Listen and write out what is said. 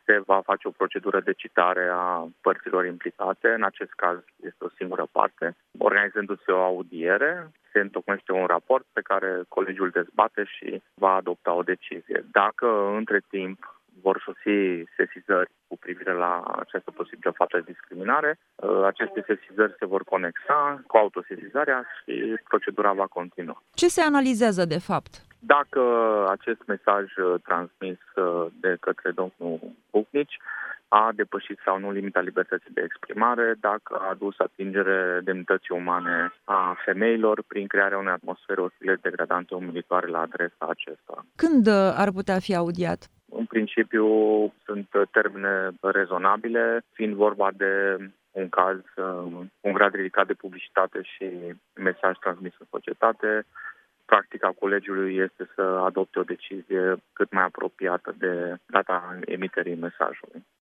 se va face o procedură de citare a părților implicate, în acest caz este o singură parte, organizându-se o audiere, se întocmește un raport pe care colegiul dezbate și va adopta o decizie. Dacă între timp vor sosi sesizări cu privire la această posibilă faptă de discriminare, aceste sesizări se vor conexa cu autosesizarea și procedura va continua. Ce se analizează de fapt? Dacă acest mesaj transmis de către domnul Bucnici a depășit sau nu limita libertății de exprimare, dacă a adus atingere demnității umane a femeilor prin crearea unei atmosfere ostile, degradante, umilitoare la adresa acestora. Când ar putea fi audiat? În principiu sunt termene rezonabile, fiind vorba de un caz, un grad ridicat de publicitate și mesaj transmis în societate. Practica colegiului este să adopte o decizie cât mai apropiată de data emiterii mesajului.